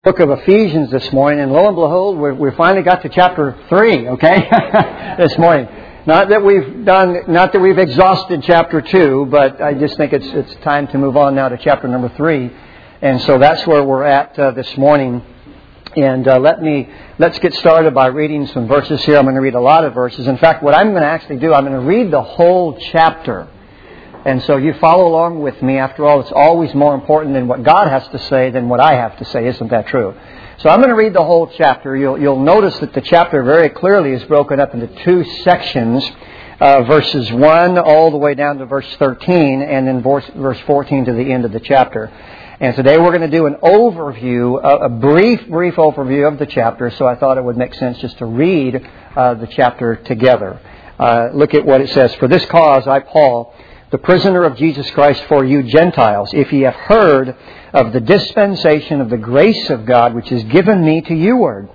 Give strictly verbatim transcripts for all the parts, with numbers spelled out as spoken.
Book of Ephesians this morning, and lo and behold, we we finally got to chapter three. Okay, this morning. Not that we've done, not that we've exhausted chapter two, but I just think it's it's time to move on now to chapter number three, and so that's where we're at uh, this morning. And uh, let me let's get started by reading some verses here. I'm going to read a lot of verses. In fact, what I'm going to actually do, I'm going to read the whole chapter. And so you follow along with me. After all, it's always more important than what God has to say than what I have to say. Isn't that true? So I'm going to read the whole chapter. You'll, you'll notice that the chapter very clearly is broken up into two sections, uh, verses one all the way down to verse thirteen, and then verse, verse fourteen to the end of the chapter. And today we're going to do an overview, a, a brief, brief overview of the chapter. So I thought it would make sense just to read uh, the chapter together. Uh, look at what it says. For this cause, I, Paul, the prisoner of Jesus Christ for you Gentiles, if ye have heard of the dispensation of the grace of God which is given me to youward,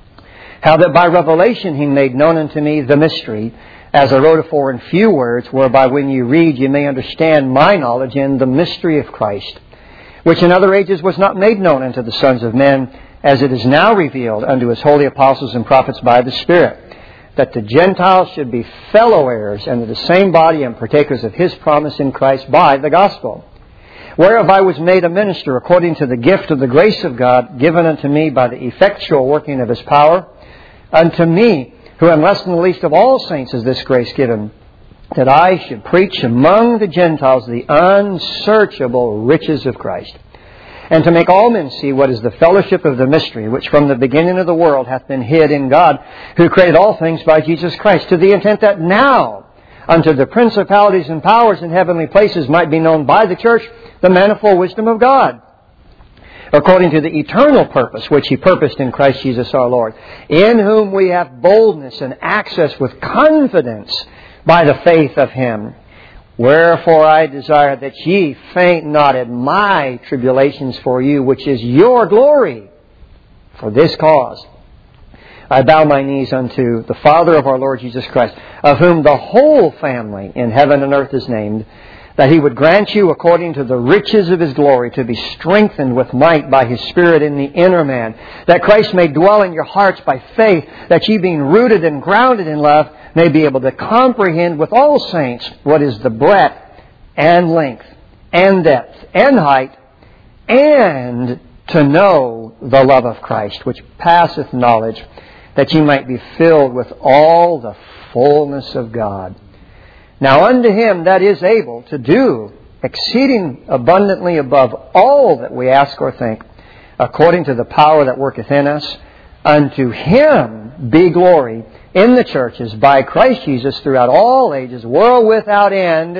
how that by revelation he made known unto me the mystery, as I wrote afore in few words, whereby when you read you may understand my knowledge in the mystery of Christ, which in other ages was not made known unto the sons of men, as it is now revealed unto his holy apostles and prophets by the Spirit, that the Gentiles should be fellow heirs and of the same body and partakers of his promise in Christ by the gospel. Whereof I was made a minister according to the gift of the grace of God given unto me by the effectual working of his power. Unto me, who am less than the least of all saints, is this grace given, that I should preach among the Gentiles the unsearchable riches of Christ, and to make all men see what is the fellowship of the mystery, which from the beginning of the world hath been hid in God, who created all things by Jesus Christ, to the intent that now unto the principalities and powers in heavenly places might be known by the church the manifold wisdom of God, according to the eternal purpose which he purposed in Christ Jesus our Lord, in whom we have boldness and access with confidence by the faith of him. Wherefore I desire that ye faint not at my tribulations for you, which is your glory. For this cause I bow my knees unto the Father of our Lord Jesus Christ, of whom the whole family in heaven and earth is named, that he would grant you, according to the riches of his glory, to be strengthened with might by his Spirit in the inner man, that Christ may dwell in your hearts by faith, that ye being rooted and grounded in love may be able to comprehend with all saints what is the breadth and length and depth and height, and to know the love of Christ, which passeth knowledge, that ye might be filled with all the fullness of God. Now unto him that is able to do exceeding abundantly above all that we ask or think, according to the power that worketh in us, unto him be glory in the churches by Christ Jesus throughout all ages, world without end.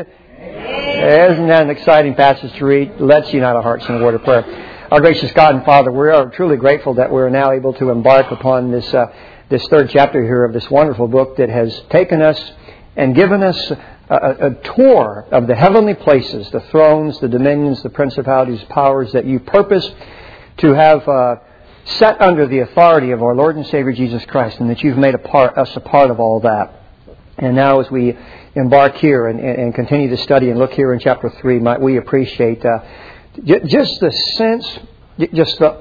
Amen. Isn't that an exciting passage to read? Let's unite our hearts in a word of prayer. Our gracious God and Father, we are truly grateful that we are now able to embark upon this uh, this third chapter here of this wonderful book that has taken us and given us a, a, a tour of the heavenly places, the thrones, the dominions, the principalities, powers that you purpose to have uh, set under the authority of our Lord and Savior Jesus Christ, and that you've made a part, us a part of all that. And now as we embark here and, and continue to study and look here in chapter three, might we appreciate uh, j- just the sense, just the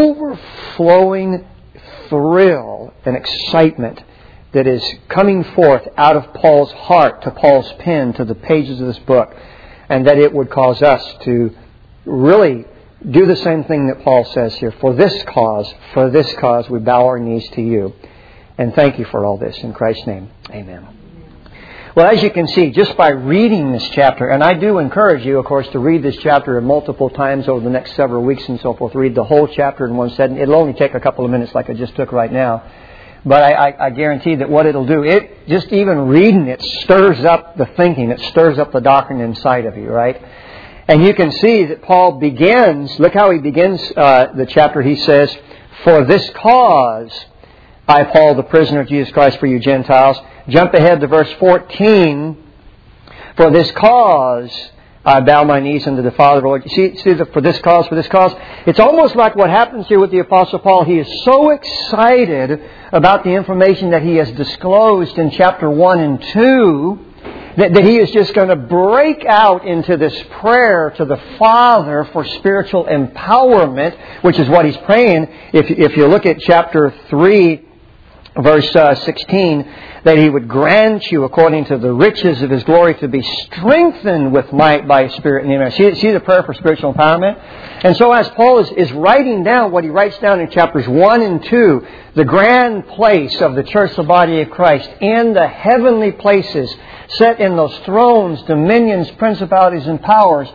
overflowing thrill and excitement that is coming forth out of Paul's heart to Paul's pen to the pages of this book, and that it would cause us to really do the same thing that Paul says here. For this cause, for this cause, we bow our knees to you. And thank you for all this. In Christ's name, amen. Well, as you can see, just by reading this chapter, and I do encourage you, of course, to read this chapter multiple times over the next several weeks and so forth. Read the whole chapter in one setting. It'll only take a couple of minutes like I just took right now. But I, I, I guarantee that what it'll do, it just even reading it stirs up the thinking. It stirs up the doctrine inside of you, right? And you can see that Paul begins, look how he begins uh, the chapter. He says, for this cause, I, Paul, the prisoner of Jesus Christ for you Gentiles. Jump ahead to verse fourteen. For this cause, I bow my knees unto the Father of the Lord. See, see the, for this cause, for this cause. It's almost like what happens here with the Apostle Paul. He is so excited about the information that he has disclosed in chapter one and two That, that he is just going to break out into this prayer to the Father for spiritual empowerment, which is what he's praying. If, if you look at chapter three, verse uh, sixteen, that he would grant you, according to the riches of his glory, to be strengthened with might by his Spirit in the inner. See, see the prayer for spiritual empowerment? And so as Paul is, is writing down what he writes down in chapters one and two, the grand place of the church, the body of Christ, in the heavenly places, set in those thrones, dominions, principalities, and powers,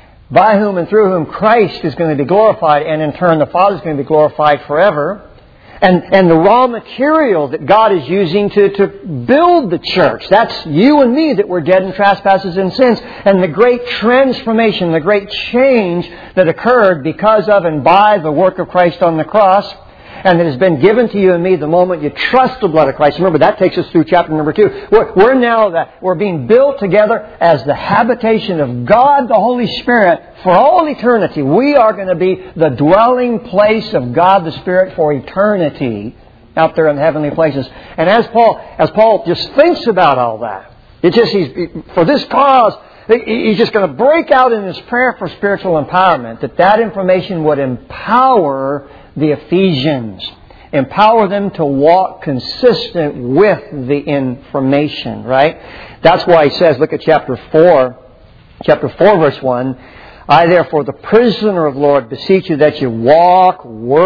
by whom and through whom Christ is going to be glorified, and in turn the Father is going to be glorified forever. And, and the raw material that God is using to, to build the church. That's you and me that were dead in trespasses and sins. And the great transformation, the great change that occurred because of and by the work of Christ on the cross, and that has been given to you and me the moment you trust the blood of Christ. Remember, that takes us through chapter number two. We're, we're now that we're being built together as the habitation of God, the Holy Spirit, for all eternity. We are going to be the dwelling place of God the Spirit for eternity out there in the heavenly places. And as Paul, as Paul just thinks about all that, it just he's for this cause. He's just going to break out in his prayer for spiritual empowerment, that that information would empower the Ephesians. Empower them to walk consistent with the information, right? That's why he says, look at chapter four, chapter four, verse one, I therefore, the prisoner of the Lord, beseech you that you walk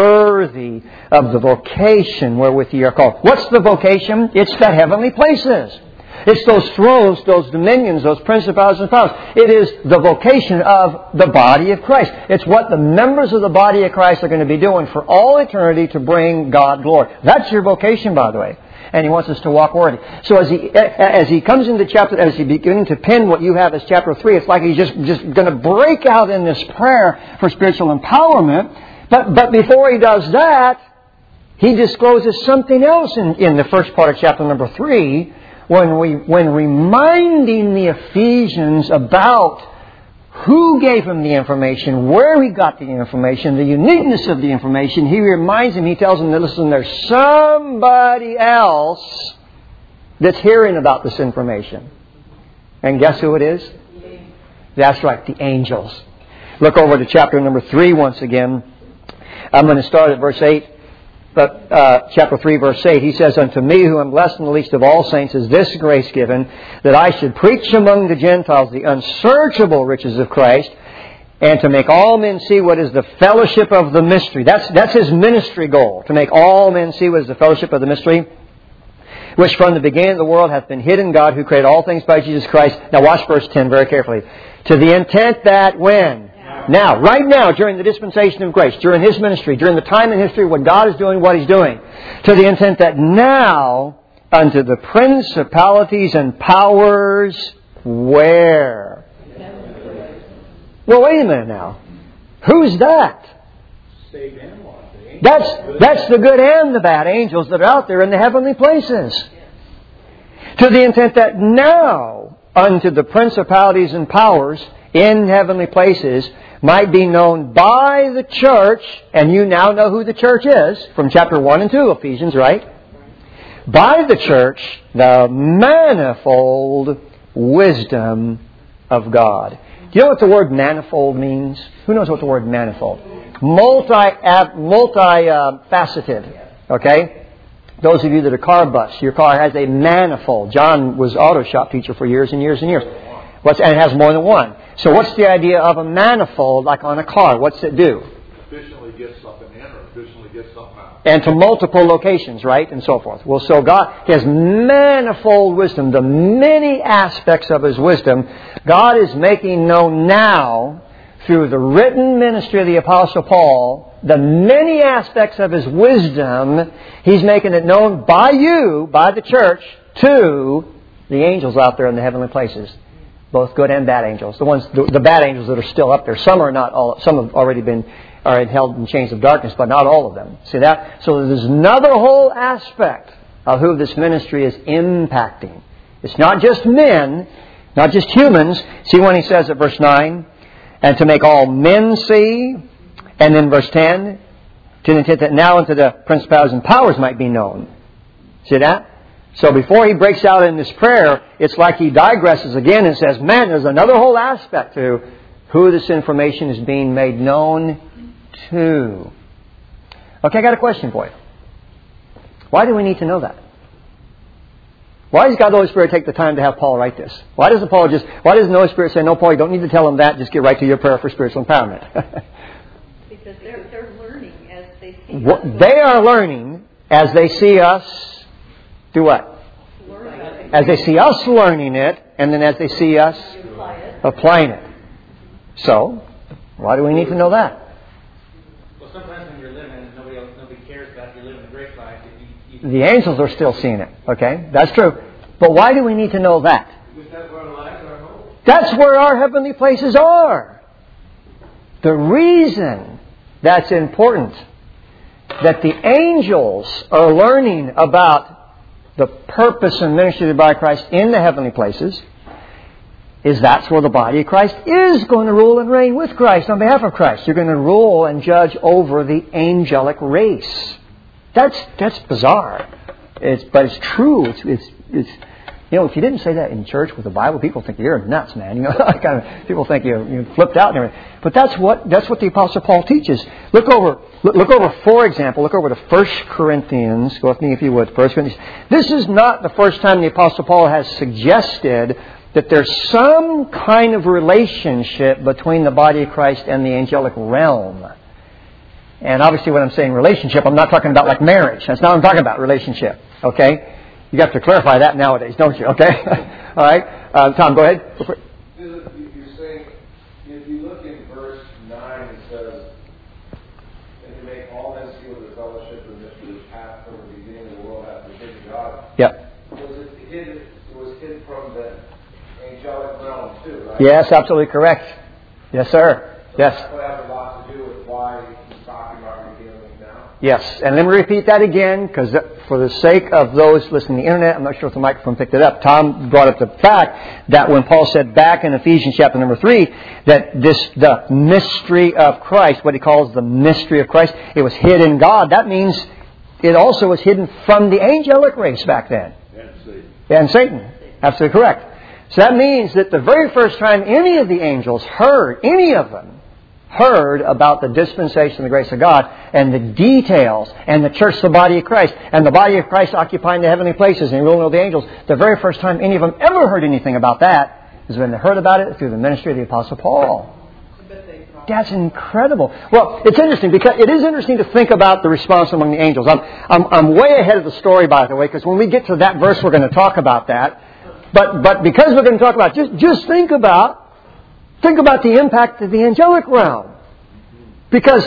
worthy of the vocation wherewith ye are called. What's the vocation? It's the heavenly places. It's those thrones, those dominions, those principalities and powers. It is the vocation of the body of Christ. It's what the members of the body of Christ are going to be doing for all eternity to bring God glory. That's your vocation, by the way. And he wants us to walk worthy. So as he as he comes into chapter, as he beginning to pin what you have as chapter three, it's like he's just, just going to break out in this prayer for spiritual empowerment. But but before he does that, he discloses something else in, in the first part of chapter number three, when we when reminding the Ephesians about who gave him the information, where he got the information, the uniqueness of the information. He reminds them, he tells them that, listen, there's somebody else that's hearing about this information. And guess who it is? That's right, the angels. Look over to chapter number three once again. I'm going to start at verse eight. But uh, chapter three, verse eight, he says, unto me, who am less than the least of all saints, is this grace given, that I should preach among the Gentiles the unsearchable riches of Christ, and to make all men see what is the fellowship of the mystery. That's, that's his ministry goal, to make all men see what is the fellowship of the mystery, which from the beginning of the world hath been hid in God, who created all things by Jesus Christ. Now watch verse ten very carefully. To the intent that when... Now, right now, during the dispensation of grace, during His ministry, during the time in history when God is doing what He's doing, to the intent that now, unto the principalities and powers, where? Well, wait a minute now. Who's that? That's, that's the good and the bad angels that are out there in the heavenly places. To the intent that now, unto the principalities and powers in heavenly places, might be known by the church, and you now know who the church is, from chapter one and two, Ephesians, right? By the church, the manifold wisdom of God. Do you know what the word manifold means? Who knows what the word manifold? Multi, multi uh, faceted. Okay? Those of you that are car buffs, your car has a manifold. John was auto shop teacher for years and years and years. What's, and it has more than one. So what's the idea of a manifold like on a car? What's it do? Efficiently get something in or efficiently get something out. And to multiple locations, right? And so forth. Well, so God has manifold wisdom. The many aspects of His wisdom, God is making known now through the written ministry of the Apostle Paul, the many aspects of His wisdom. He's making it known by you, by the church, to the angels out there in the heavenly places. Both good and bad angels. The ones, the, the bad angels that are still up there. Some are not all. Some have already been are held in chains of darkness, but not all of them. See that? So there's another whole aspect of who this ministry is impacting. It's not just men, not just humans. See when he says at verse nine, and to make all men see, and then verse ten, to the intent that now unto the principalities and powers might be known. See that? So before he breaks out in this prayer, it's like he digresses again and says, man, there's another whole aspect to who this information is being made known to. Okay, I got a question for you. Why do we need to know that? Why does God the Holy Spirit take the time to have Paul write this? Why doesn't Paul just, why doesn't the Holy Spirit say, no, Paul, you don't need to tell him that, just get right to your prayer for spiritual empowerment? Because they're, they're learning as they see what, us. They are learning as they see us do what? Learn. As they see us learning it, and then as they see us Apply it. applying it. So, why do we need to know that? Well, sometimes when you're living and nobody else, nobody cares about you living a great life, you, you, The angels are still seeing it. Okay? That's true. But why do we need to know that? because that's where our lives are home. That's where our heavenly places are. The reason that's important, that the angels are learning about the purpose and ministry of the body of Christ in the heavenly places, is that's where the body of Christ is going to rule and reign with Christ on behalf of Christ. You're going to rule and judge over the angelic race. That's that's bizarre. It's, but it's true. It's, it's, it's, you know, if you didn't say that in church with the Bible, people think you're nuts, man. You know, kind of people think you you flipped out and everything. But that's what that's what the Apostle Paul teaches. Look over, look, look over, for example, look over to First Corinthians. Go with me if you would. First Corinthians. This is not the first time the Apostle Paul has suggested that there's some kind of relationship between the body of Christ and the angelic realm. And obviously when I'm saying relationship, I'm not talking about like marriage. That's not what I'm talking about, relationship. Okay? You have to clarify that nowadays, don't you? Okay? All right? Uh, Tom, go ahead. You're saying, if you look in verse nine, it says, and to make all men see with the fellowship of mystery which hath from the beginning of the world after the hidden God. Yep. Was it hidden, it was hid from the angelic realm too, right? Yes, absolutely correct. Yes, sir. Yes. That would have a lot to do with why he's talking about revealing it now. Yes. And let me repeat that again, because for the sake of those listening to the internet, I'm not sure if the microphone picked it up. Tom brought up the fact that when Paul said back in Ephesians chapter number three, that this, the mystery of Christ, what he calls the mystery of Christ, it was hid in God. That means it also was hidden from the angelic race back then. And Satan. And Satan. Absolutely correct. So that means that the very first time any of the angels heard, any of them, heard about the dispensation of the grace of God and the details and the church, the body of Christ, and the body of Christ occupying the heavenly places and ruling over the angels, the very first time any of them ever heard anything about that is when they heard about it through the ministry of the Apostle Paul. That's incredible. Well, it's interesting because it is interesting to think about the response among the angels. I'm, I'm, I'm way ahead of the story, by the way, because when we get to that verse, we're going to talk about that. But but because we're going to talk about, just just think about think about the impact of the angelic realm, because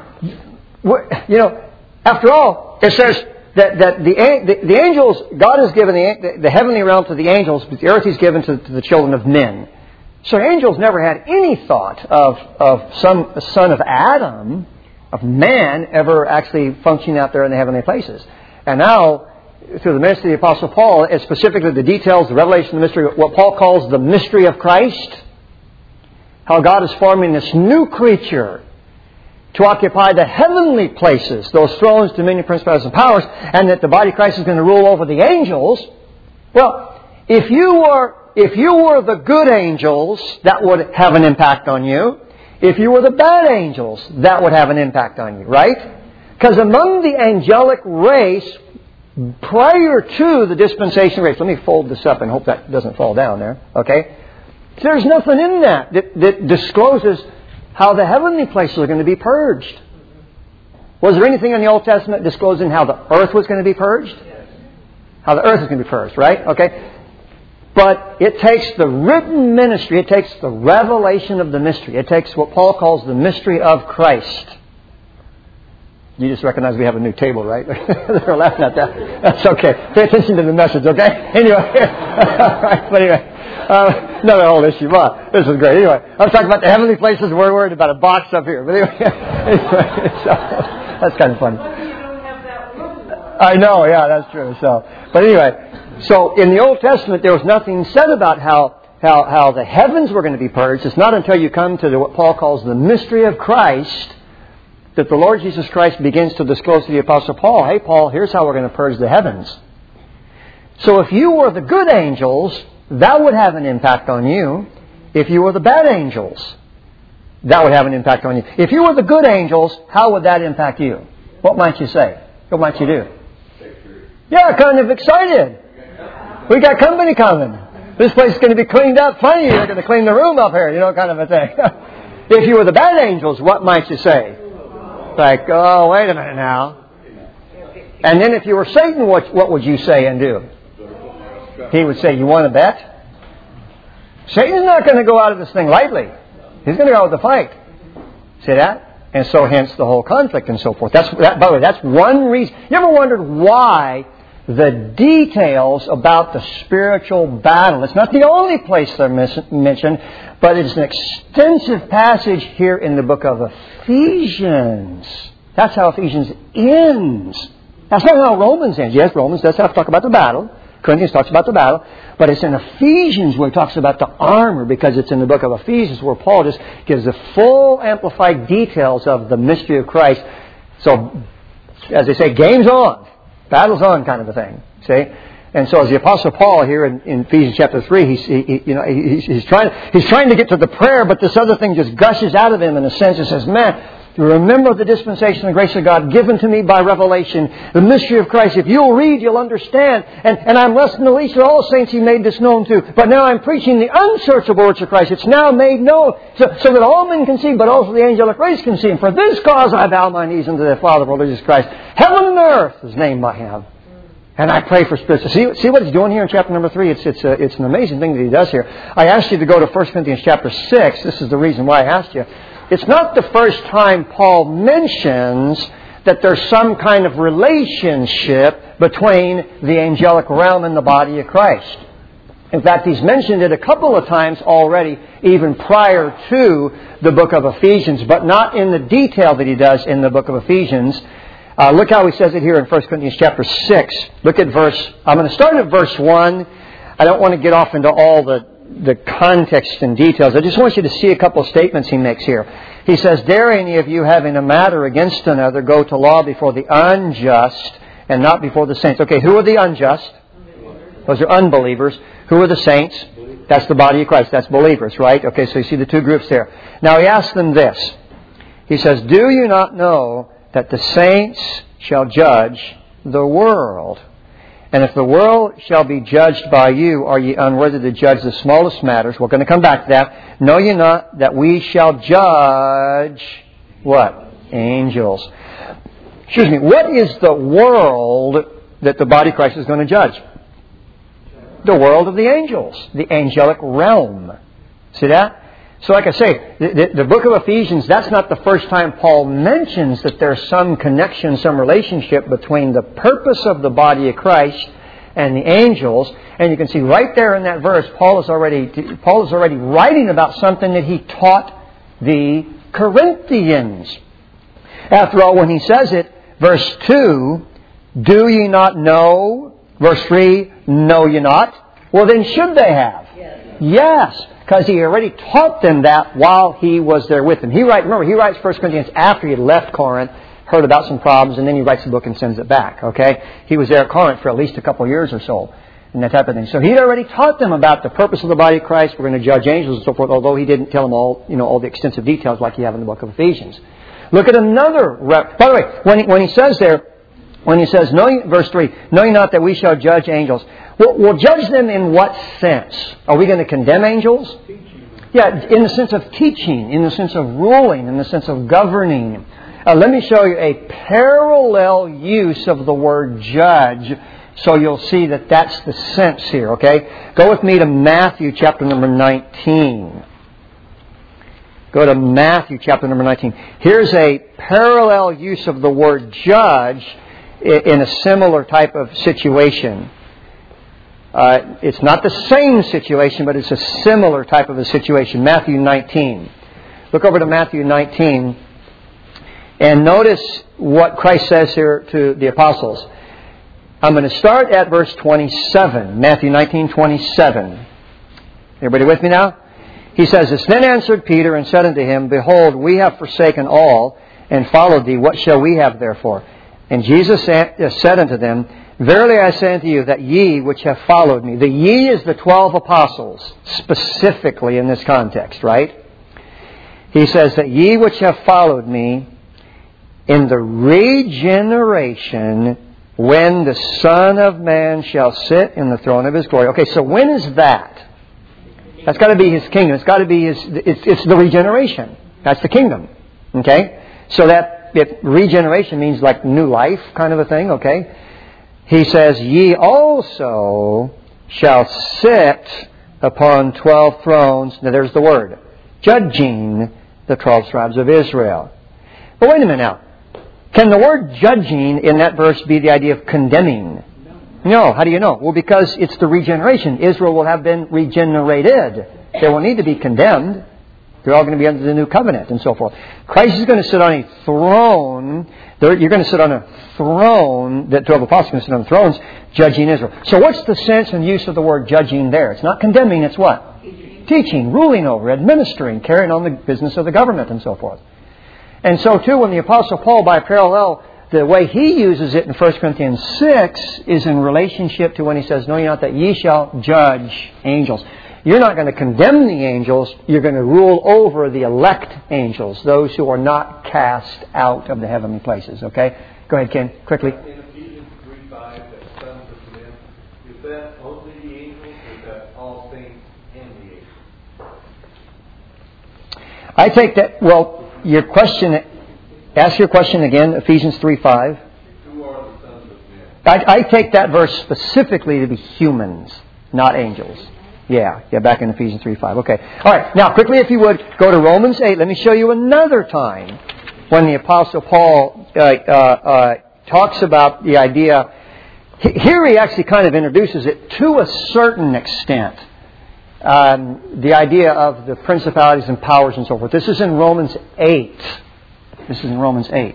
you know, after all, it says that that the the, the angels, God has given the, the heavenly realm to the angels, but the earth He's given to, to the children of men. So angels never had any thought of of some son of Adam, of man, ever actually functioning out there in the heavenly places, and now, through the ministry of the Apostle Paul, and specifically the details, the revelation of the mystery, what Paul calls the mystery of Christ, how God is forming this new creature to occupy the heavenly places, those thrones, dominion, principalities, and powers, and that the body of Christ is going to rule over the angels. Well, if you were if you were the good angels, that would have an impact on you. If you were the bad angels, that would have an impact on you, right? Because among the angelic race, prior to the dispensation race, let me fold this up and hope that doesn't fall down there, okay? There's nothing in that that, that discloses how the heavenly places are going to be purged. Was there anything in the Old Testament disclosing how the earth was going to be purged? How the earth is going to be purged, right? Okay? But it takes the written ministry, it takes the revelation of the mystery, it takes what Paul calls the mystery of Christ. You just recognize we have a new table, right? They're laughing at that. That's okay. Pay attention to the message, okay? Anyway. All right, but anyway. Uh, another whole issue. Wow, this is great. Anyway, I was talking about the heavenly places. We're worried about a box up here. But anyway, anyway so, that's kind of funny. I know, yeah, that's true. So, but anyway, so in the Old Testament, there was nothing said about how, how, how the heavens were going to be purged. It's not until you come to the, what Paul calls the mystery of Christ that the Lord Jesus Christ begins to disclose to the Apostle Paul, hey, Paul, here's how we're going to purge the heavens. So if you were the good angels, that would have an impact on you. If you were the bad angels, that would have an impact on you. If you were the good angels, how would that impact you? What might you say? What might you do? Yeah, kind of excited. We got company coming. This place is going to be cleaned up. Funny, you're going to clean the room up here, you know, kind of a thing. If you were the bad angels, what might you say? Like, oh, wait a minute now. And then if you were Satan, what, what would you say and do? He would say, you want to bet? Satan's not going to go out of this thing lightly. He's going to go out with a fight. See that? And so hence the whole conflict and so forth. That's that, by the way, that's one reason. You ever wondered why the details about the spiritual battle, it's not the only place they're mis- mentioned, but it's an extensive passage here in the book of Ephesians. That's how Ephesians ends. That's not how Romans ends. Yes, Romans does have to talk about the battle. Corinthians talks about the battle. But it's in Ephesians where he talks about the armor, because it's in the book of Ephesians where Paul just gives the full amplified details of the mystery of Christ. So, as they say, game's on. Battle's on, kind of a thing. See? And so as the Apostle Paul here in, in Ephesians chapter three, he's, he, he, you know, he's, he's, trying, he's trying to get to the prayer, but this other thing just gushes out of him in a sense. It says, man, remember the dispensation and grace of God given to me by revelation, the mystery of Christ. If you'll read, you'll understand. And, and I'm less than the least of all saints He made this known to. But now I'm preaching the unsearchable words of Christ. It's now made known so, so that all men can see, but also the angelic race can see. And for this cause I bow my knees unto the Father of our Lord Jesus Christ. Heaven and earth is named by Him. And I pray for spirits. See, see what He's doing here in chapter number three? It's, it's, a, it's an amazing thing that He does here. I asked you to go to First Corinthians chapter six. This is the reason why I asked you. It's not the first time Paul mentions that there's some kind of relationship between the angelic realm and the body of Christ. In fact, he's mentioned it a couple of times already, even prior to the book of Ephesians, but not in the detail that he does in the book of Ephesians. Uh, look how he says it here in First Corinthians chapter six. Look at verse... I'm going to start at verse one. I don't want to get off into all the... the context and details. I just want you to see a couple of statements he makes here. He says, dare any of you having a matter against another go to law before the unjust and not before the saints. Okay, who are the unjust? Those are unbelievers. Who are the saints? That's the body of Christ. That's believers, right? Okay, so you see the two groups there. Now he asks them this. He says, do you not know that the saints shall judge the world? And if the world shall be judged by you, are ye unworthy to judge the smallest matters? We're going to come back to that. Know ye not that we shall judge what? Angels. Excuse me. What is the world that the body of Christ is going to judge? The world of the angels. The angelic realm. See that? So like I say, the, the, the book of Ephesians, that's not the first time Paul mentions that there's some connection, some relationship between the purpose of the body of Christ and the angels. And you can see right there in that verse, Paul is already Paul is already writing about something that he taught the Corinthians. After all, when he says it, verse two, do ye not know? Verse three, know ye not? Well, then should they have? Yes. Yes. Because he already taught them that while he was there with them. He write, remember, he writes First Corinthians after he had left Corinth, heard about some problems, and then he writes the book and sends it back. Okay, he was there at Corinth for at least a couple of years or so, and that type of thing. So he'd already taught them about the purpose of the body of Christ. We're going to judge angels and so forth. Although he didn't tell them all, you know, all the extensive details like you have in the book of Ephesians. Look at another. Rep- By the way, when he, when he says there, when he says, know ye, verse three, know ye not that we shall judge angels? We'll, we'll judge them in what sense? Are we going to condemn angels? Yeah, in the sense of teaching, in the sense of ruling, in the sense of governing. Uh, let me show you a parallel use of the word judge, so you'll see that that's the sense here, okay? Go with me to Matthew chapter number nineteen. Go to Matthew chapter number nineteen. Here's a parallel use of the word judge in a similar type of situation. Uh, it's not the same situation, but it's a similar type of a situation. Matthew nineteen. Look over to Matthew nineteen and notice what Christ says here to the apostles. I'm going to start at verse twenty-seven. Matthew nineteen twenty-seven. Everybody with me now? He says this, then answered Peter and said unto him, behold, we have forsaken all and followed thee. What shall we have therefore? And Jesus said unto them, Verily I say unto you, that ye which have followed me, the ye is the twelve apostles, specifically in this context, right? He says that ye which have followed me, in the regeneration, when the Son of Man shall sit in the throne of His glory. Okay, so when is that? That's got to be His kingdom. It's got to be His. It's, it's the regeneration. That's the kingdom. Okay, so that it, regeneration means like new life, kind of a thing. Okay, He says, "Ye also shall sit upon twelve thrones." Now, there's the word, judging the twelve tribes of Israel. But wait a minute now. Can the word judging in that verse be the idea of condemning? No. How do you know? Well, because it's the regeneration. Israel will have been regenerated. They will need to be condemned. They're all going to be under the new covenant and so forth. Christ is going to sit on a throne. You're going to sit on a throne. The twelve apostles are going to sit on thrones judging Israel. So what's the sense and use of the word judging there? It's not condemning. It's what? Teaching, Teaching ruling over, administering, carrying on the business of the government and so forth. And so, too, when the Apostle Paul, by parallel, the way he uses it in First Corinthians six is in relationship to when he says, Know ye not that ye shall judge angels. You're not going to condemn the angels. You're going to rule over the elect angels, those who are not cast out of the heavenly places. Okay? Go ahead, Ken, quickly. In Ephesians three five, that sons of men, is that only the angels or is that all saints and the angels? I take that, well... Your question, ask your question again, Ephesians three five. Who are the sons of men? I, I take that verse specifically to be humans, not angels. Yeah, yeah, back in Ephesians three five. Okay. All right, now quickly if you would, go to Romans eight. Let me show you another time when the Apostle Paul uh, uh, uh, talks about the idea. Here he actually kind of introduces it to a certain extent. Um, the idea of the principalities and powers and so forth. This is in Romans eight. This is in Romans eight.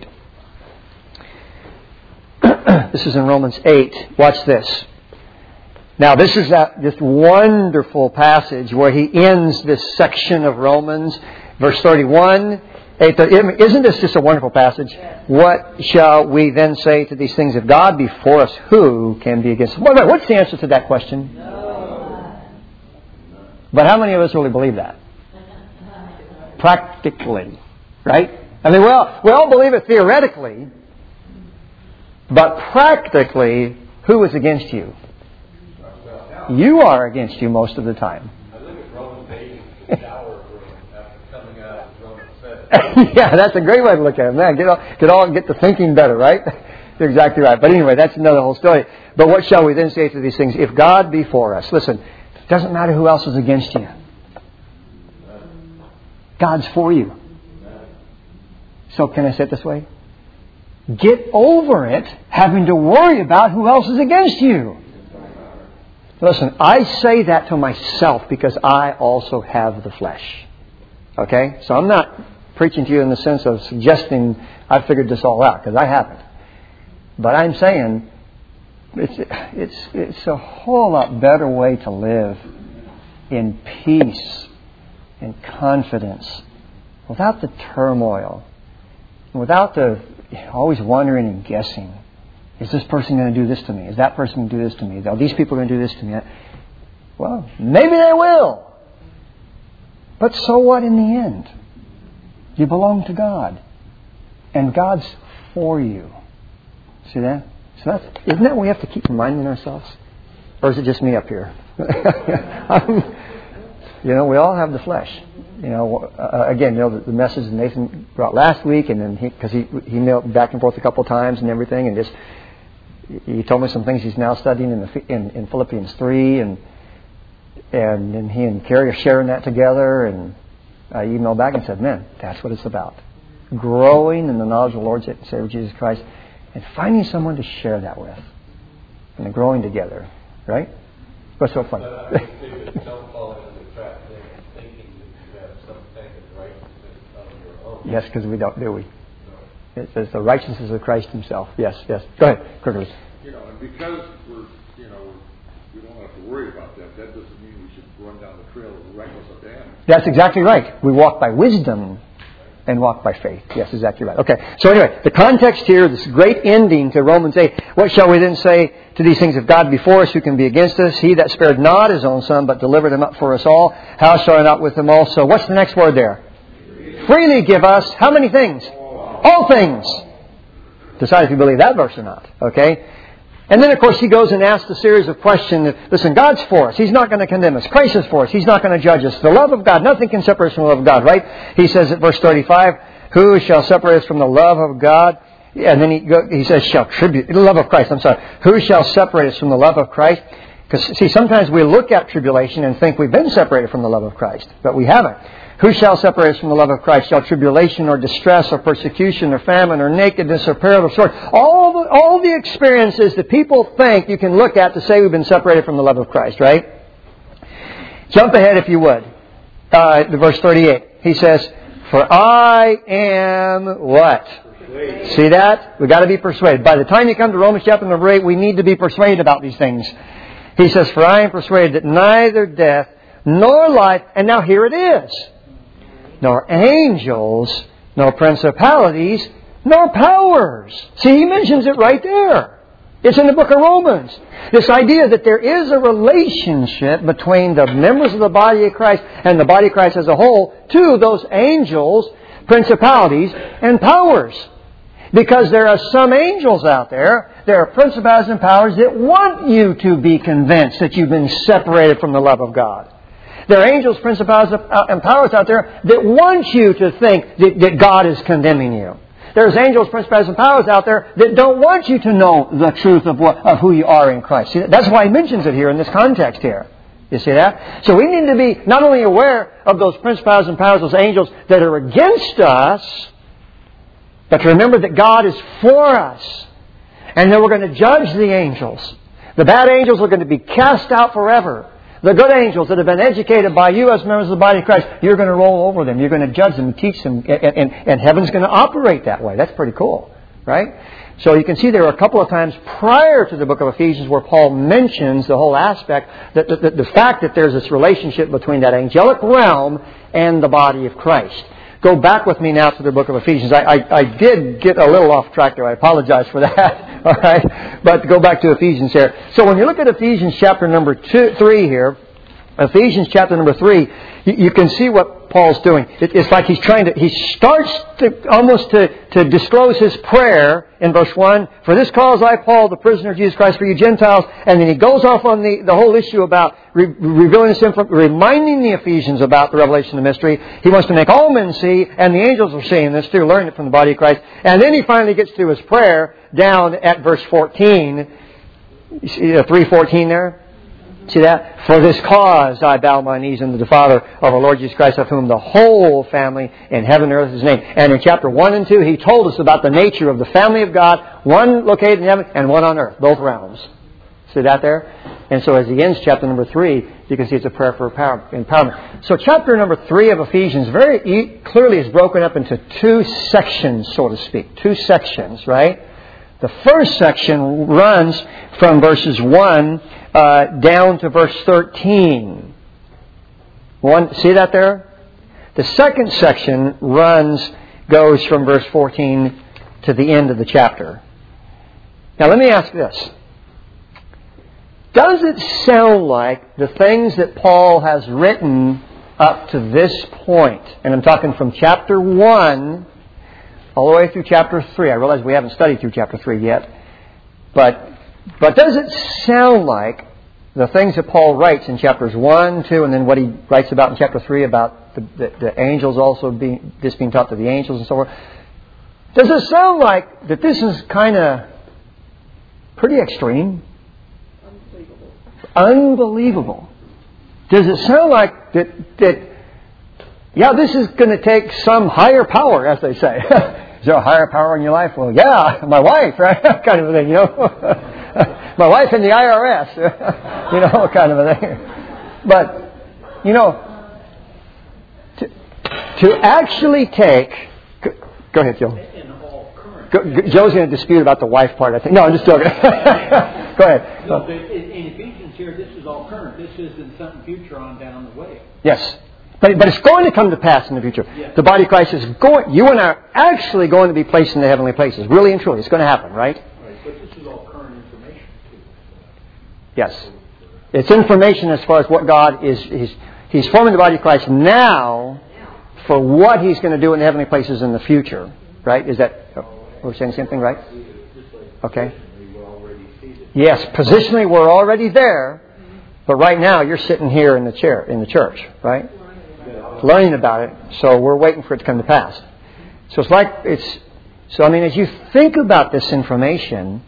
This is in Romans eight. Watch this. Now, this is that this wonderful passage where he ends this section of Romans, verse thirty-one. Isn't this just a wonderful passage? What shall we then say to these things? If God be for us, who can be against us? What's the answer to that question? No. But how many of us really believe that? Practically. Right? I mean, we all, we all believe it theoretically. But practically, who is against you? You are against you most of the time. I look at Romans eight in the shower room after coming out of Romans seven. Yeah, that's a great way to look at it. Man, get all, get all get to thinking better, right? You're exactly right. But anyway, that's another whole story. But what shall we then say to these things? If God be for us. Listen, it doesn't matter who else is against you. God's for you. So can I say it this way? Get over it having to worry about who else is against you. Listen, I say that to myself because I also have the flesh. Okay? So I'm not preaching to you in the sense of suggesting I've figured this all out, because I haven't. But I'm saying it's, it's, it's a whole lot better way to live in peace and confidence without the turmoil, without the always wondering and guessing. Is this person going to do this to me? Is that person going to do this to me? Are these people going to do this to me? Well, maybe they will. But so what in the end? You belong to God. And God's for you. See that? So that's, isn't that what we have to keep reminding ourselves? Or is it just me up here? You know, we all have the flesh. You know, uh, again, you know, the, the message that Nathan brought last week, and then he, because he, he mailed back and forth a couple of times and everything, and just, he told me some things he's now studying in, the, in, in Philippians three, and and and he and Carrie are sharing that together, and I emailed back and said, man, that's what it's about. Growing in the knowledge of the Lord and Savior Jesus Christ, and finding someone to share that with, and then growing together, right? What's so funny? But I think that don't fall into the trap of thinking that you have some kind of righteousness of your own. Yes, because we don't, do we? It says the righteousness of Christ Himself. Yes, yes. Go ahead, quickly. You know, and because we're, you know, we don't have to worry about that, that doesn't mean we should run down the trail of reckless abandon. That's exactly right. We walk by wisdom and walk by faith. Yes, exactly right. Okay, so anyway, the context here, this great ending to Romans eight. What shall we then say to these things? If God be for us, who can be against us? He that spared not his own Son, but delivered him up for us all, how shall I not with him also? What's the next word there? Freely give us how many things? All things. Decide if you believe that verse or not. Okay? And then, of course, he goes and asks a series of questions. Listen, God's for us. He's not going to condemn us. Christ is for us. He's not going to judge us. The love of God, nothing can separate us from the love of God, right? He says at verse thirty-five, who shall separate us from the love of God? And then he, go, he says, shall tribute, the love of Christ, I'm sorry. Who shall separate us from the love of Christ? Because, see, sometimes we look at tribulation and think we've been separated from the love of Christ, but we haven't. Who shall separate us from the love of Christ? Shall tribulation or distress or persecution or famine or nakedness or peril or sword? All the, all the experiences that people think you can look at to say we've been separated from the love of Christ, right? Jump ahead if you would. Uh, to verse thirty-eight. He says, for I am what? Persuaded. See that? We've got to be persuaded. By the time you come to Romans chapter number eight, we need to be persuaded about these things. He says, for I am persuaded that neither death nor life, and now here it is, nor angels, nor principalities, nor powers. See, he mentions it right there. It's in the book of Romans. This idea that there is a relationship between the members of the body of Christ and the body of Christ as a whole to those angels, principalities, and powers. Because there are some angels out there, there are principalities and powers that want you to be convinced that you've been separated from the love of God. There are angels, principalities, and powers out there that want you to think that, that God is condemning you. There's angels, principalities, and powers out there that don't want you to know the truth of what of who you are in Christ. See, that's why he mentions it here in this context here. You see that? So we need to be not only aware of those principalities and powers, those angels that are against us, but to remember that God is for us. And then we're going to judge the angels. The bad angels are going to be cast out forever. The good angels that have been educated by you as members of the body of Christ, you're going to roll over them. You're going to judge them and teach them. And, and, and heaven's going to operate that way. That's pretty cool. Right? So you can see there are a couple of times prior to the book of Ephesians where Paul mentions the whole aspect, that the, the, the fact that there's this relationship between that angelic realm and the body of Christ. Go back with me now to the book of Ephesians. I, I, I did get a little off track there. I apologize for that. All right, but go back to Ephesians here. So when you look at Ephesians chapter number two, three here, Ephesians chapter number three, you, you can see what Paul's doing. It, it's like he's trying to. He starts to almost to, to disclose his prayer in verse one. For this cause I, Paul, the prisoner of Jesus Christ for you Gentiles, and then he goes off on the, the whole issue about re- revealing His influence, reminding the Ephesians about the revelation of the mystery. He wants to make all men see, and the angels are seeing this too, learning it from the body of Christ. And then he finally gets to his prayer down at verse fourteen. You see three fourteen there? See that? For this cause I bow my knees unto the Father of our Lord Jesus Christ, of whom the whole family in heaven and earth is named. And in chapter one and two, he told us about the nature of the family of God, one located in heaven and one on earth, both realms. See that there? And so as he ends chapter number three, you can see it's a prayer for empowerment. So chapter number three of Ephesians very clearly is broken up into two sections, so to speak. Two sections, right? The first section runs from verses one uh, down to verse thirteen. One, see that there? The second section runs, goes from verse fourteen to the end of the chapter. Now let me ask this. Does it sound like the things that Paul has written up to this point, and I'm talking from chapter one all the way through chapter three. I realize we haven't studied through chapter three yet. But but does it sound like the things that Paul writes in chapters one, two, and then what he writes about in chapter three about the, the, the angels also being, this being taught to the angels and so forth, does it sound like that this is kind of pretty extreme? Unbelievable. Unbelievable. Does it sound like that, that yeah, this is going to take some higher power, as they say. Is there a higher power in your life? Well, yeah, my wife, right? Kind of a thing, you know. My wife in the I R S, you know, kind of a thing. But, you know, to, to actually take... Go, go ahead, Joe. Go, go, Joe's going to dispute about the wife part, I think. No, I'm just joking. Go ahead. No, but in, in Ephesians here, this is all current. This isn't something future on down the way. Yes. But, but it's going to come to pass in the future. Yes. The body of Christ is going, you and I are actually going to be placed in the heavenly places. Really and truly. It's going to happen, right? Right, but this is all current information, too. Yes. It's information as far as what God is, He's, he's forming the body of Christ now for what He's going to do in the heavenly places in the future. Right? Is that, oh, we're saying the same thing, right? Okay. Yes, positionally we're already there. But right now, you're sitting here in the chair, in the church, right? Learning about it. So we're waiting for it to come to pass. So it's like, it's, so I mean, as you think about this information,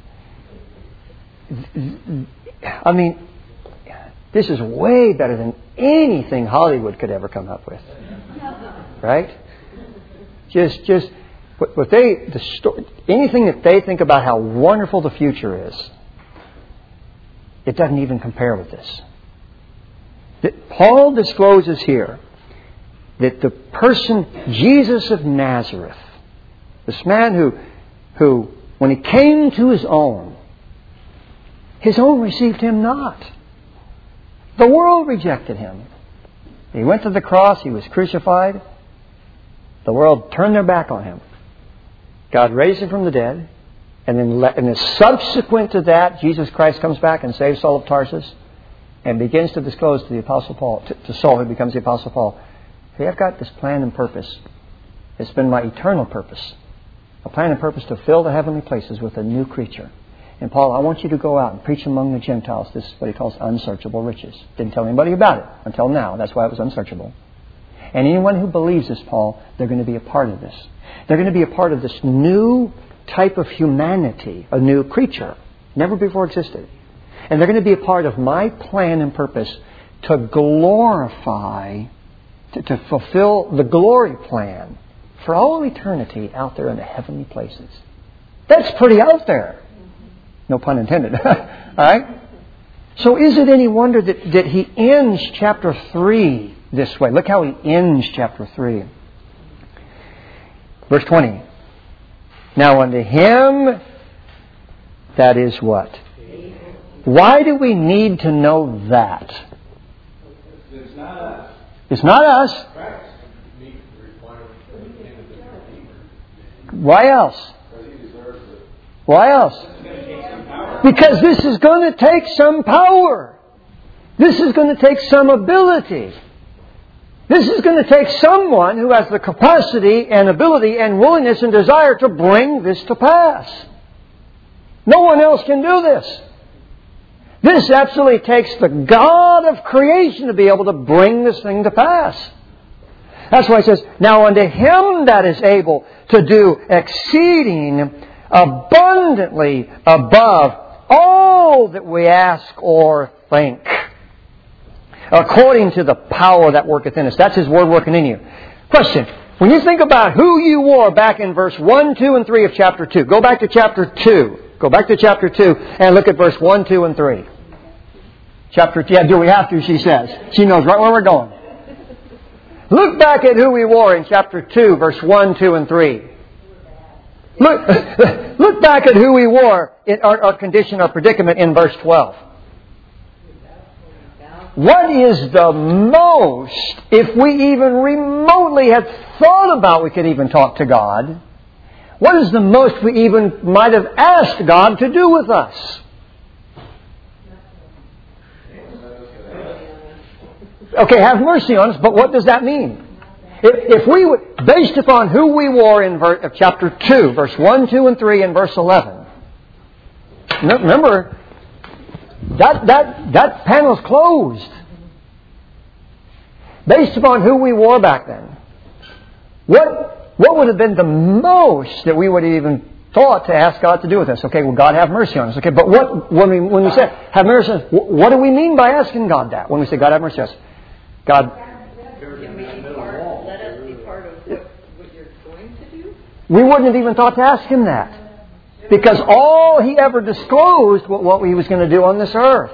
I mean, this is way better than anything Hollywood could ever come up with. Right? Just, just, what, what they, the story, anything that they think about how wonderful the future is, it doesn't even compare with this. That Paul discloses here that the person, Jesus of Nazareth, this man who, who, when He came to His own, His own received Him not. The world rejected Him. He went to the cross, He was crucified. The world turned their back on Him. God raised Him from the dead. And then, and then subsequent to that, Jesus Christ comes back and saves Saul of Tarsus and begins to disclose to the Apostle Paul, to, to Saul who becomes the Apostle Paul, hey, I've got this plan and purpose. It's been my eternal purpose. A plan and purpose to fill the heavenly places with a new creature. And Paul, I want you to go out and preach among the Gentiles this, what he calls unsearchable riches. Didn't tell anybody about it until now. That's why it was unsearchable. And anyone who believes this, Paul, they're going to be a part of this. They're going to be a part of this new type of humanity, a new creature, never before existed. And they're going to be a part of my plan and purpose to glorify, to, to fulfill the glory plan for all eternity out there in the heavenly places. That's pretty out there. No pun intended. All right? So is it any wonder that, that he ends chapter three this way? Look how he ends chapter three. Verse twenty. Now unto Him that is what? Why do we need to know that? It's not us. It's not us. Why else? Why else? Because this is going to take some power. This is going to take some ability. This is going to take someone who has the capacity and ability and willingness and desire to bring this to pass. No one else can do this. This absolutely takes the God of creation to be able to bring this thing to pass. That's why it says, now unto Him that is able to do exceeding abundantly above all that we ask or think, according to the power that worketh in us. That's His Word working in you. Question. When you think about who you were back in verse one, two, and three of chapter two, go back to chapter two. Go back to chapter two and look at verse one, two, and three. Chapter two. Yeah, do we have to, she says. She knows right where we're going. Look back at who we were in chapter two, verse one, two, and three. Look, look back at who we were in our, our condition, our predicament in verse twelve. What is the most, if we even remotely had thought about we could even talk to God, what is the most we even might have asked God to do with us? Okay, have mercy on us, but what does that mean? If, if we would, based upon who we were in verse, chapter two, verse one, two, and three, and verse eleven, remember, That, that, that panel's closed. Based upon who we were back then, what, what would have been the most that we would have even thought to ask God to do with us? Okay, well, God have mercy on us. Okay, but what, when we, when we say have mercy on us, what do we mean by asking God that? When we say God have mercy on us? God, Can we be part, let us be part of what, what you're going to do? we wouldn't have even thought to ask Him that. Because all He ever disclosed was what He was going to do on this earth.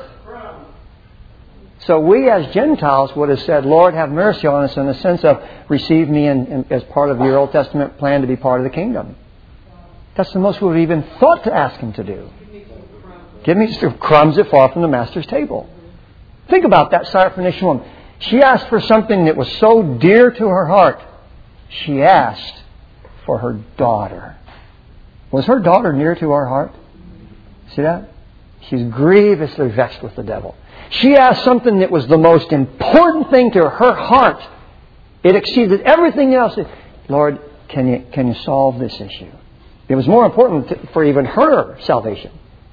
So we as Gentiles would have said, Lord, have mercy on us in the sense of receive me in, in, as part of your Old Testament plan to be part of the kingdom. That's the most we would have even thought to ask Him to do. Give me some crumbs that fall from the Master's table. Think about that Syrophoenician woman. She asked for something that was so dear to her heart. She asked for her daughter. Was her daughter near to her heart? See that? She's grievously vexed with the devil. She asked something that was the most important thing to her heart. It exceeded everything else. Lord, can you, can you solve this issue? It was more important to, for even her salvation.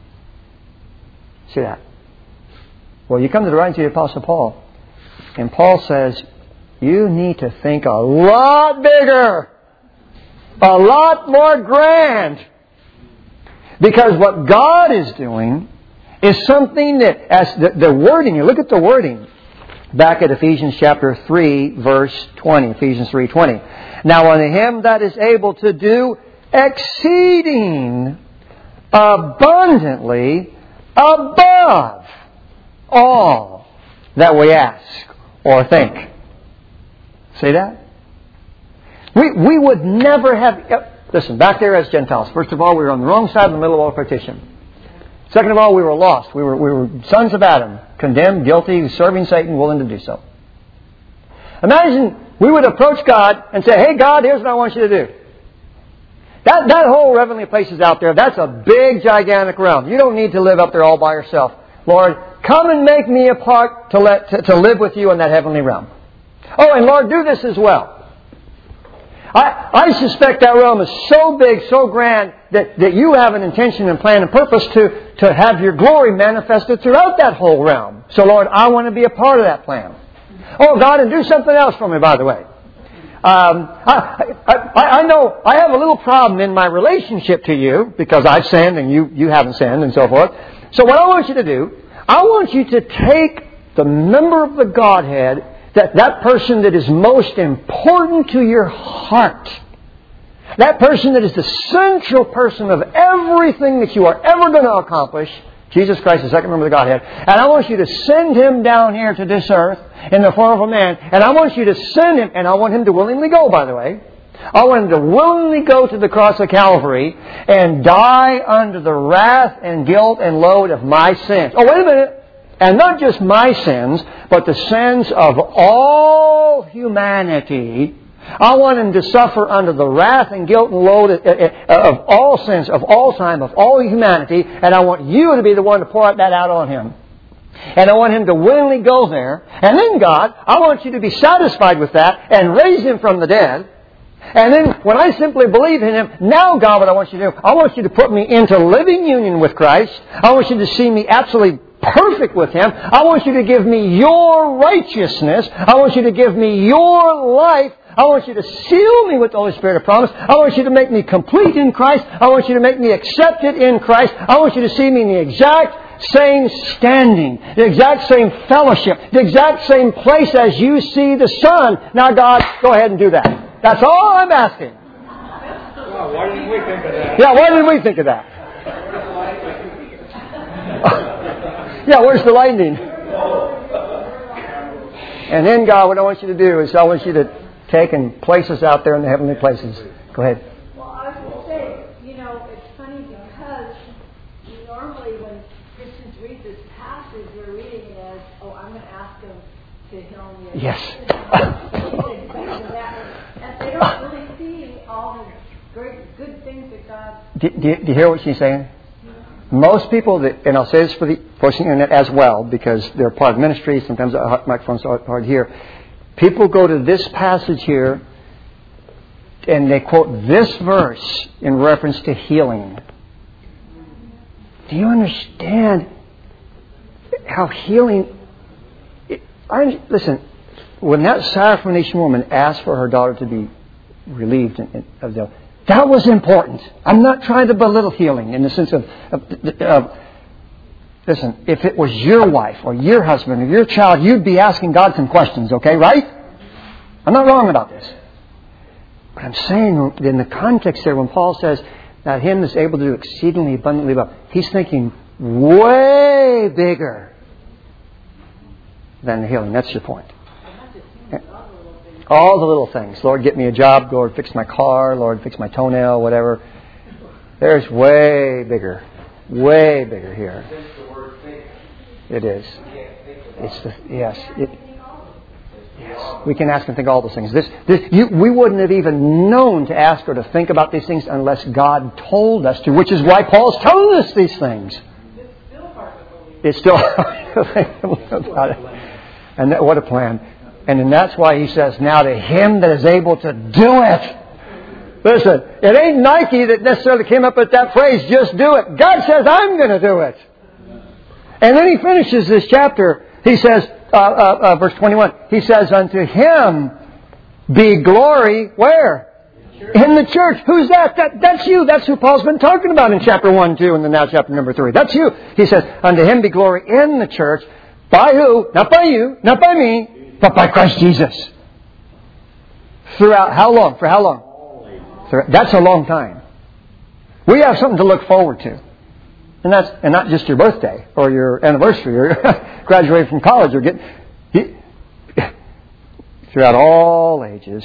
See that? Well, you come to the writings of the Apostle Paul, and Paul says, you need to think a lot bigger, a lot more grand. Because what God is doing is something that, as the, the wording, you look at the wording, back at Ephesians chapter three, verse twenty, Ephesians three twenty. Now unto Him that is able to do exceeding abundantly above all that we ask or think. See that? We, we would never have... Listen, back there as Gentiles, first of all, we were on the wrong side of the middle of our partition. Second of all, we were lost. We were, we were sons of Adam, condemned, guilty, serving Satan, willing to do so. Imagine we would approach God and say, hey, God, here's what I want you to do. That, that whole heavenly place is out there. That's a big, gigantic realm. You don't need to live up there all by yourself. Lord, come and make me a part to, let, to, to live with you in that heavenly realm. Oh, and Lord, do this as well. I, I suspect that realm is so big, so grand, that, that you have an intention and plan and purpose to, to have your glory manifested throughout that whole realm. So, Lord, I want to be a part of that plan. Oh, God, and do something else for me, by the way. Um, I, I, I know I have a little problem in my relationship to you because I've sinned and you, you haven't sinned and so forth. So what I want you to do, I want you to take the member of the Godhead, that, that person that is most important to your heart, that person that is the central person of everything that you are ever going to accomplish, Jesus Christ, the second member of the Godhead, and I want you to send Him down here to this earth in the form of a man, and I want you to send Him, and I want Him to willingly go, by the way. I want Him to willingly go to the cross of Calvary and die under the wrath and guilt and load of my sins. Oh, wait a minute. And not just my sins, but the sins of all humanity. I want Him to suffer under the wrath and guilt and load of all sins, of all time, of all humanity. And I want you to be the one to pour that out on Him. And I want Him to willingly go there. And then, God, I want you to be satisfied with that and raise Him from the dead. And then, when I simply believe in Him, now, God, what I want you to do, I want you to put me into living union with Christ. I want you to see me absolutely perfect with Him. I want you to give me your righteousness. I want you to give me your life. I want you to seal me with the Holy Spirit of promise. I want you to make me complete in Christ. I want you to make me accepted in Christ. I want you to see me in the exact same standing, the exact same fellowship, the exact same place as you see the Son. Now, God, go ahead and do that. That's all I'm asking. Well, why didn't we think of that? Yeah, why didn't we think of that? Yeah, where's the lightning? And then, God, what I want you to do is I want you to take and place us out there in the heavenly places. Go ahead. Well, I was going to say, you know, it's funny because normally when Christians read this passage, we're reading it as, oh, I'm going to ask Him to heal me. Yes. And they don't really see all the great, good things that God... Do, do, do you hear what she's saying? Most people, that, and I'll say this for the for the internet as well, because they're part of ministry, sometimes the microphones are hard to hear. People go to this passage here, and they quote this verse in reference to healing. Do you understand how healing... I, listen, when that Syrophoenician woman asked for her daughter to be relieved of the... That was important. I'm not trying to belittle healing in the sense of, of, of, listen, if it was your wife or your husband or your child, you'd be asking God some questions, okay, right? I'm not wrong about this. But I'm saying in the context there, when Paul says that Him is able to do exceedingly abundantly above, he's thinking way bigger than the healing. That's your point. All the little things. Lord, get me a job. Lord, fix my car. Lord, fix my toenail, whatever. There's way bigger. Way bigger here. It is. It's the, yes. It, Yes. We can ask and think all those things. This, this, you, we wouldn't have even known to ask or to think about these things unless God told us to, which is why Paul's telling us these things. It's still hard to believe. It's still hard to think about it. And that, what a plan. And then that's why he says, now to him that is able to do it. Listen, it ain't Nike that necessarily came up with that phrase, just do it. God says, I'm going to do it. And then he finishes this chapter. He says, uh, uh, uh, verse twenty-one, he says, unto him be glory, where? In the church. Who's that? that? That's you. That's who Paul's been talking about in chapter one, two, and then now chapter number three. That's you. He says, unto him be glory in the church. By who? Not by you, not by me, but by Christ Jesus. Throughout, how long? For how long? Throughout, that's a long time. We have something to look forward to. And that's and not just your birthday or your anniversary or graduating from college or getting he, throughout all ages,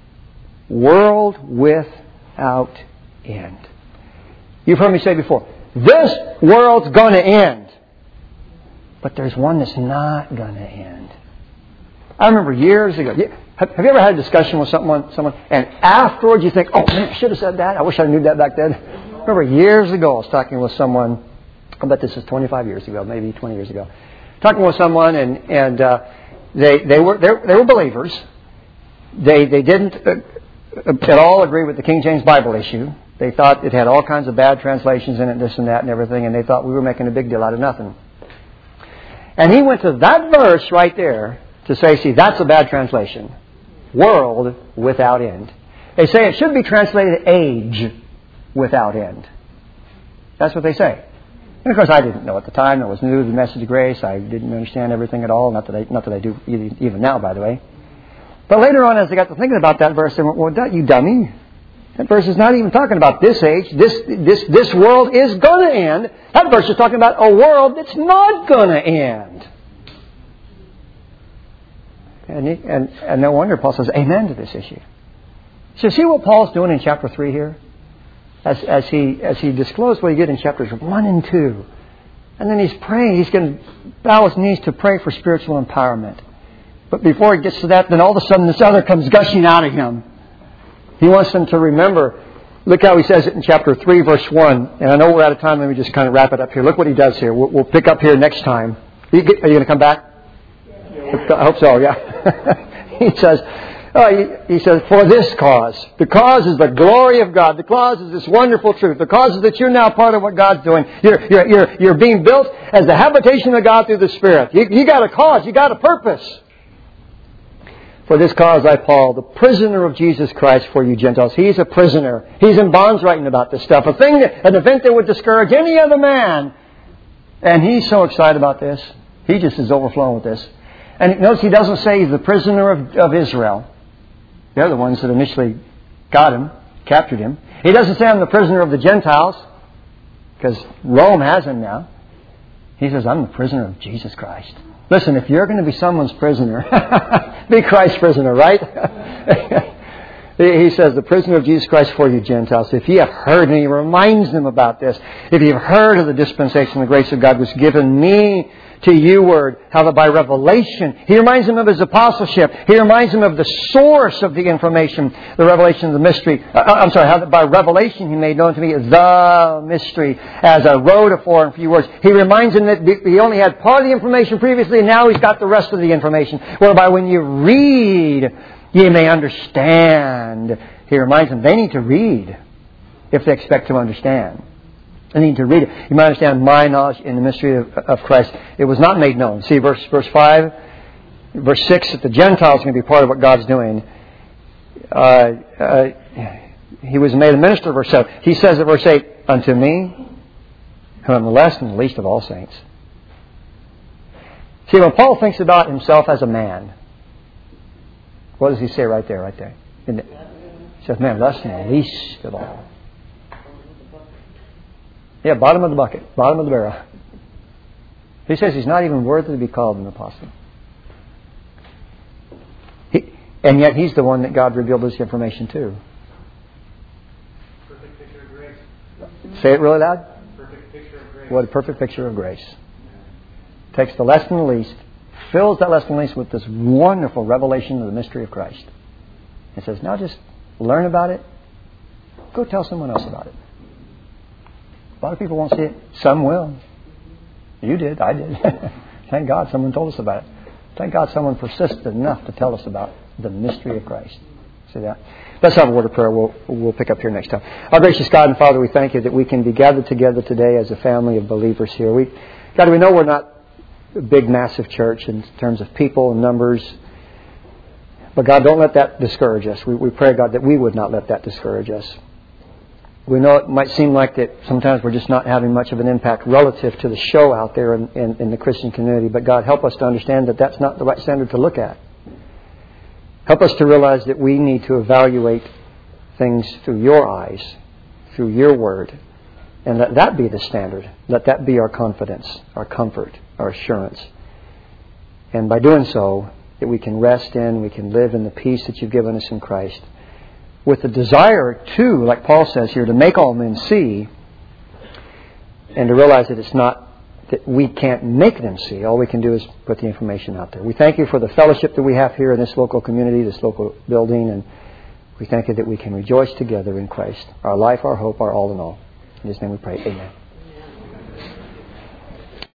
world without end. You've heard me say before, this world's going to end, but there's one that's not going to end. I remember years ago. Have, have you ever had a discussion with someone, someone, and afterwards you think, "Oh man, I should have said that. I wish I knew that back then." I remember years ago, I was talking with someone. I bet this is twenty-five years ago, maybe twenty years ago. Talking with someone, and and uh, they they were they, they were believers. They they didn't uh, at all agree with the King James Bible issue. They thought it had all kinds of bad translations in it, this and that, and everything. And they thought we were making a big deal out of nothing. And he went to that verse right there to say, "See, that's a bad translation. World without end." They say it should be translated age without end. That's what they say. And of course, I didn't know at the time. I was new to the message of grace. I didn't understand everything at all. Not that I, not that I do even now, by the way. But later on, as I got to thinking about that verse, I went, "Well, that, you dummy! That verse is not even talking about this age. This this this world is going to end. That verse is talking about a world that's not going to end." And, he, and and no wonder Paul says amen to this issue. So see what Paul's doing in chapter three here? As, as he as he disclosed what he did in chapters one and two. And then he's praying. He's going to bow his knees to pray for spiritual empowerment. But before he gets to that, then all of a sudden this other comes gushing out of him. He wants them to remember. Look how he says it in chapter three, verse one. And I know we're out of time. Let me just kind of wrap it up here. Look what he does here. We'll, we'll pick up here next time. Are you, are you going to come back? Yeah. I hope so, yeah. He says... Oh, he, he says, for this cause. The cause is the glory of God. The cause is this wonderful truth. The cause is that you're now part of what God's doing. You're, you're, you're, you're being built as the habitation of God through the Spirit. You, you got a cause. You got a purpose. For this cause I, Paul, the prisoner of Jesus Christ for you Gentiles. He's a prisoner. He's in bonds writing about this stuff. A thing, that, an event that would discourage any other man. And he's so excited about this. He just is overflowing with this. And notice he doesn't say he's the prisoner of, of Israel. They're the ones that initially got him, captured him. He doesn't say I'm the prisoner of the Gentiles, because Rome has him now. He says, I'm the prisoner of Jesus Christ. Listen, if you're going to be someone's prisoner, be Christ's prisoner, right? He says, the prisoner of Jesus Christ for you Gentiles. If ye have heard, and he reminds them about this, if ye have heard of the dispensation, the grace of God was given me to you word, how that by revelation, he reminds them of his apostleship. He reminds them of the source of the information, the revelation of the mystery. Uh, I'm sorry, how that by revelation he made known to me the mystery, as I wrote afore in few words. He reminds them that he only had part of the information previously, and now he's got the rest of the information, whereby when you read, ye may understand. He reminds them they need to read if they expect to understand. They need to read it. You might understand my knowledge in the mystery of, of Christ. It was not made known. See verse verse five, verse six, that the Gentiles are going to be part of what God's doing. Uh, uh, he was made a minister, verse seven. He says at verse eight, unto me, who am the less and the least of all saints. See, when Paul thinks about himself as a man, what does he say right there, right there? He says, man, less than the least of all. Yeah, bottom of the bucket, bottom of the barrel. He says he's not even worthy to be called an apostle. He, and yet he's the one that God revealed this information to. Perfect picture of grace. Say it really loud. Perfect picture of grace. What a perfect picture of grace. Takes the less than the least fills that lesson list with this wonderful revelation of the mystery of Christ. It says, now just learn about it. Go tell someone else about it. A lot of people won't see it. Some will. You did. I did. Thank God someone told us about it. Thank God someone persisted enough to tell us about the mystery of Christ. See that? Let's have a word of prayer. We'll, we'll pick up here next time. Our gracious God and Father, we thank you that we can be gathered together today as a family of believers here. We, God, we know we're not a big, massive church in terms of people and numbers. But God, don't let that discourage us. We, we pray, God, that we would not let that discourage us. We know it might seem like that sometimes we're just not having much of an impact relative to the show out there in, in, in the Christian community. But God, help us to understand that that's not the right standard to look at. Help us to realize that we need to evaluate things through your eyes, through your word. And let that be the standard. Let that be our confidence, our comfort, our assurance. And by doing so, that we can rest in, we can live in the peace that you've given us in Christ. With the desire, too, like Paul says here, to make all men see, and to realize that it's not that we can't make them see. All we can do is put the information out there. We thank you for the fellowship that we have here in this local community, this local building, and we thank you that we can rejoice together in Christ, our life, our hope, our all in all. In His name we pray. Amen.